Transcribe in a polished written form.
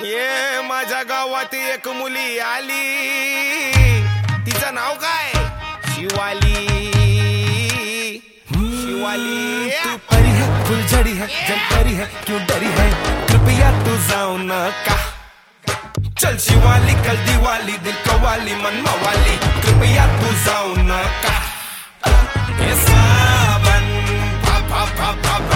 ये माझ्या गावात एक मुली आली, तिचं नाव काय? शिवाली. शिवाली तू परी है, फुलझड़ी है, जलपरी है, क्यों डरी है? कृपया तू जाओ न का. चल शिवाली कल दिवाली, दिल कवाली मन मवाली, कृपया तू जाओ न का. सावन, पा पा पा पा